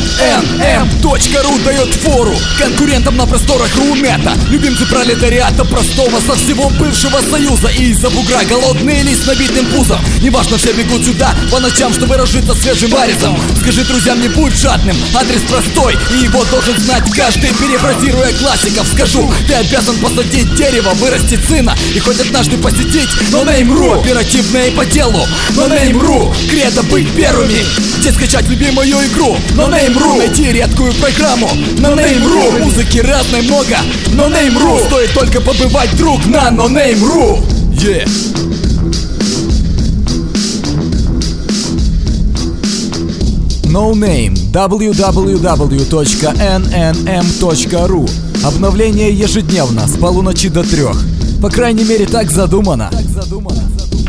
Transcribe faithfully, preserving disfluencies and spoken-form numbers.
эн эм точка ру дает фору конкурентам на просторах Рунета. Любимцы пролетариата простого со всего бывшего союза. И из-за бугра голодные ли с набитым пузом. Неважно, все бегут сюда по ночам, чтобы разжиться свежим варицем. Скажи друзьям, не будь жадным, адрес простой, и его должен знать каждый. Перефразируя классиков, скажу: ты обязан посадить дерево, вырастить сына и хоть однажды посетить NoName.ru. Оперативное по делу NoName.ru. Кредо быть первыми, где скачать любимую игру NoName.ru. Найти редкую программу NoName.ru. Музыки разной много NoName.ru. Стоит только побывать, друг, на NoName.ru. Yeah. NoName дабл ю дабл ю дабл ю точка эн эн эм точка ру. Обновление ежедневно с полуночи до трех. По крайней мере, так задумано. Так задумано.